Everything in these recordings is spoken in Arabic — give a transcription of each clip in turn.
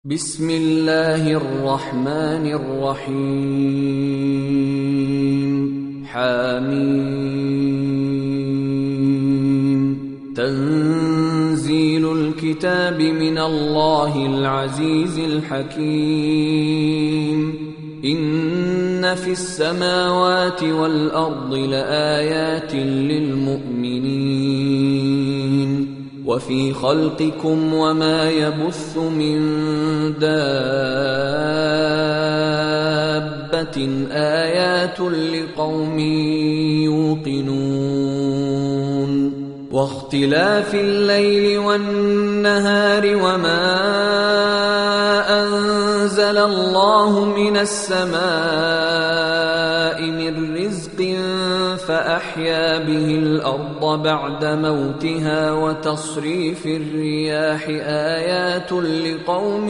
بسم الله الرحمن الرحيم حميم تنزيل الكتاب من الله العزيز الحكيم إن في السماوات والأرض لآيات للمؤمنين وفي خلقكم وما يبث من دابة آيات لقوم يوقنون واختلاف الليل والنهار وما أنزل الله من السماء من رزق فأحيا به الأرض بعد موتها وتصريف الرياح آيات لقوم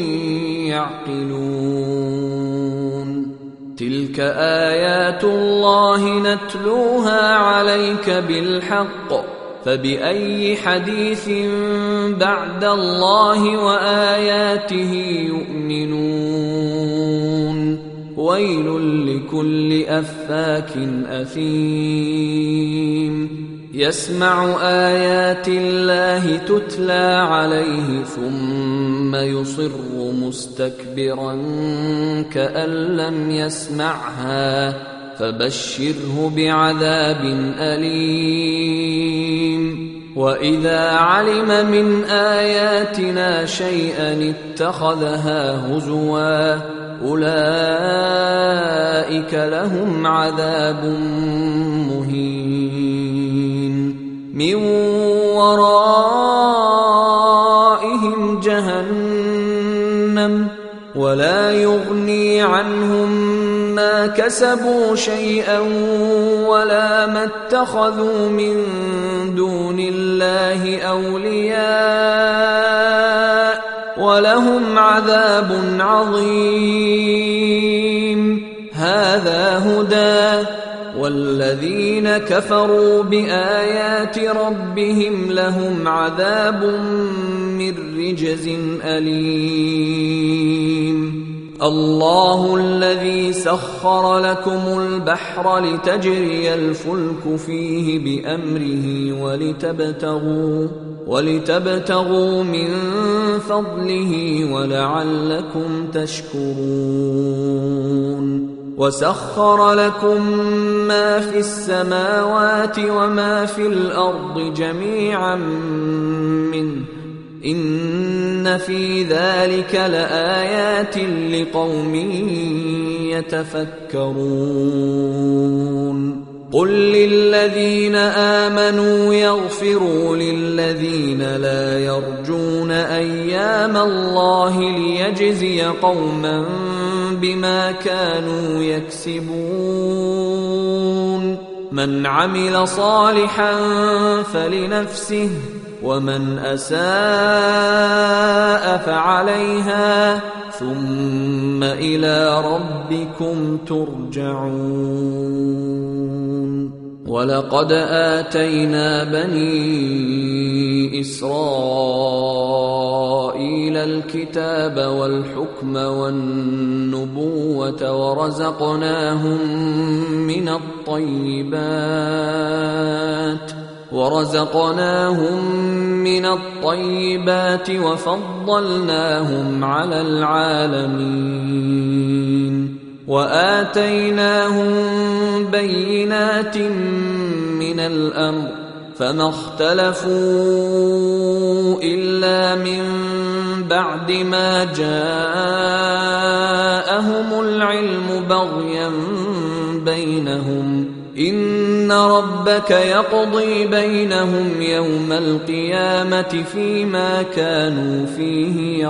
يعقلون تلك آيات الله نتلوها عليك بالحق فبأي حديث بعد الله وآياته يؤمنون ويل لكل أفاك أثيم يسمع آيات الله تتلى عليه ثم يصر مستكبرا كأن لم يسمعها فبشره بعذاب أليم وإذا علم من آياتنا شيئا اتخذها هزوا أولئك لهم عذاب مهين من ورائهم جهنم ولا يغني عنهم ما كسبوا شيئا ولا ما اتخذوا من دون الله أولياء ولهم عذاب عظيم هذا هدى والذين كفروا بآيات ربهم لهم عذاب من رجز أليم الله الذي سخر لكم البحر لتجري الفلك فيه بأمره ولتبتغوا من فضله ولعلكم تشكرون وسخر لكم ما في السماوات وما في الأرض جميعا منه إن في ذلك لآيات لقوم يتفكرون قل للذين آمنوا يغفروا للذين لا يرجون أيام الله ليجزي قوما بما كانوا يكسبون من عمل صالحا فلنفسه ومن أساء فعليها ثم إلى ربكم ترجعون ولقد آتينا بني إسرائيل الكتاب والحكم والنبوة ورزقناهم من الطيبات وفضلناهم على العالمين وآتيناهم بينات من الأمر فما اختلفوا إلا من بعد ما جاءهم العلم بغيا بينهم إن ربك يقضي بينهم يوم القيامة فيما كانوا فيه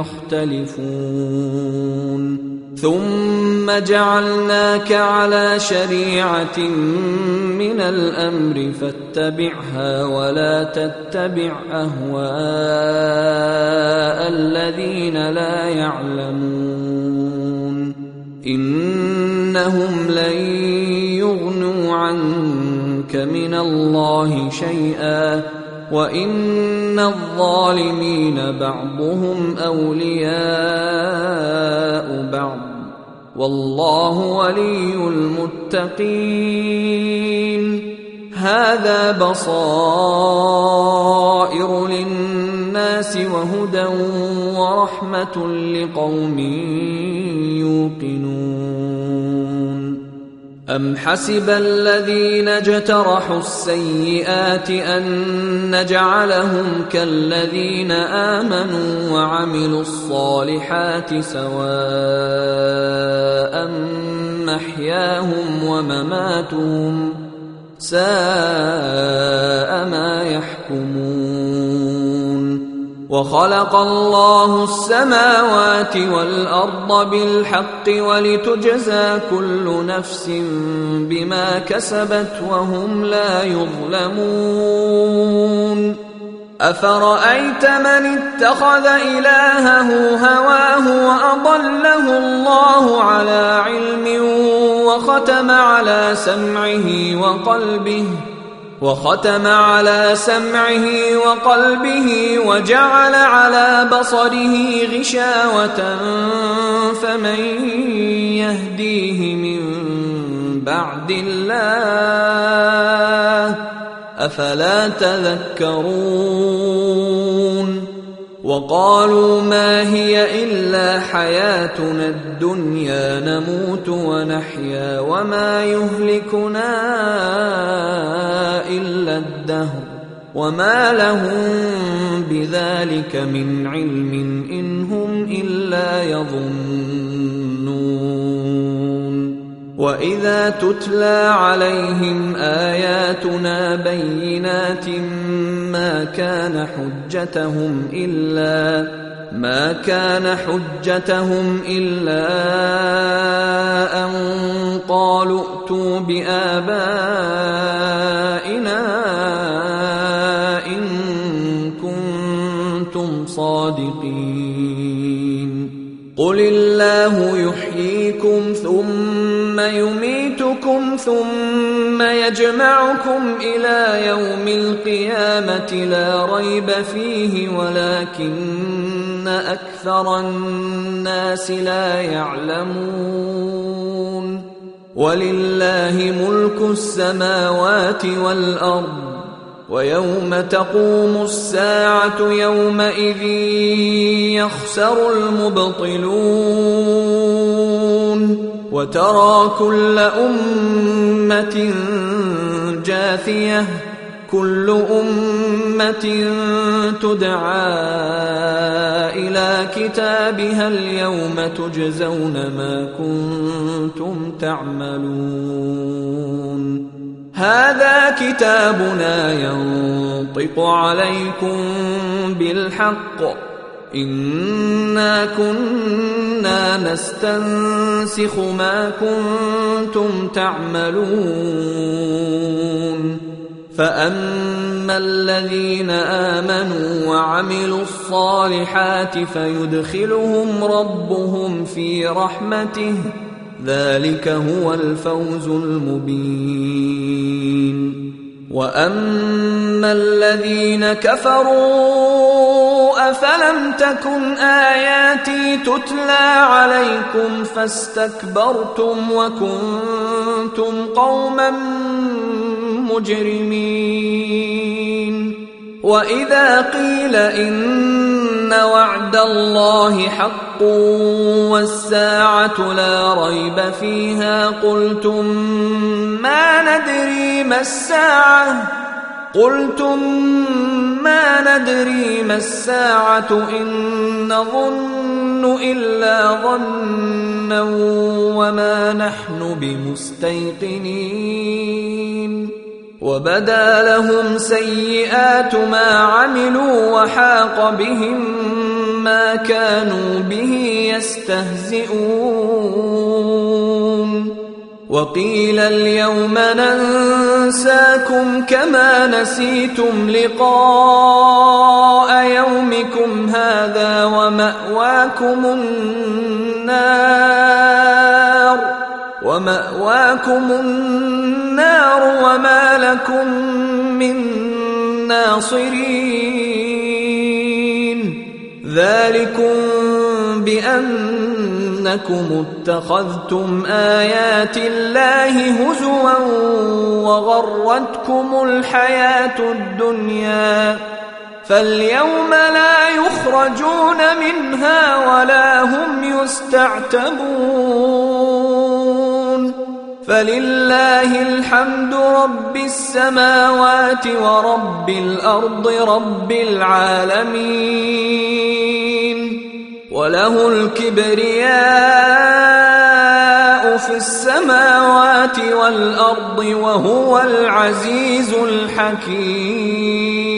يختلفون ثم جعلناك على شريعة من الأمر فاتبعها ولا تتبع أهواء الذين لا يعلمون إنهم لن يغنوا عنك من الله شيئا وإن الظالمين بعضهم أولياء والله ولي المتقين. هذا بصائر للناس وهدى ورحمة لقوم يوقنون. أم حسب الذين اجترحوا السيئات أن نجعلهم كالذين آمنوا وعملوا الصالحات سواء محياهم ومماتهم ساء ما يحكمون. وخلق الله السماوات والأرض بالحق ولتجزى كل نفس بما كسبت وهم لا يظلمون. أفرأيت من اتخذ إلهه هواه وأضله الله على علم وختم على سمعه وقلبه وجعل على بصره غشاوة فمن يهديه من بعد الله أفلا تذكرون. وقالوا ما هي إلا حياتنا الدنيا نموت ونحيا وما يهلكنا إلا الدهر وما لهم بذلك من علم إن هم إلا يظنون. وإذا تتلى عليهم آياتنا بينات ما كان حجتهم إلا أن قالوا ائتوا بآبائنا إن كنتم صادقين. قل الله يحييكم ثم يميتكم ثم يجمعكم إلى يوم القيامة لا ريب فيه ولكن أكثر الناس لا يعلمون. ولله ملك السماوات والأرض ويوم تقوم الساعة يومئذ يخسر المبطلون. وترى كل أمة جاثية كل أمة تدعى إلى كتابها اليوم تجزون ما كنتم تعملون. هذا كتابنا ينطق عليكم بالحق إنا كنا نستنسخ ما كنتم تعملون. فأما الذين آمنوا وعملوا الصالحات فيدخلهم ربهم في رحمته ذلك هو الفوز المبين. وأما الذين كفروا أفلم تكن آياتي تتلى عليكم فاستكبرتم وكنتم قوما مجرمين. وإذا قيل إن وعد الله حق والساعة لا ريب فيها قلتم ما ندري ما الساعة إن نظن إلا ظنا وما نحن بمستيقنين. وبدا لهم سيئات ما عملوا وحاق بهم ما كانوا به يستهزئون. وقيل اليوم ننساكم كما نسيتم لقاء يومكم هذا ومأواكم النار وما لكم من ناصرين. ذلكم بأن بأنكم اتخذتم آيات الله هزوا وغرتكم الحياة الدنيا فاليوم لا يخرجون منها ولا هم يستعتبون فلله الحمد رب السماوات ورب الأرض رب العالمين وله الكبرياء في السماوات والأرض وهو العزيز الحكيم.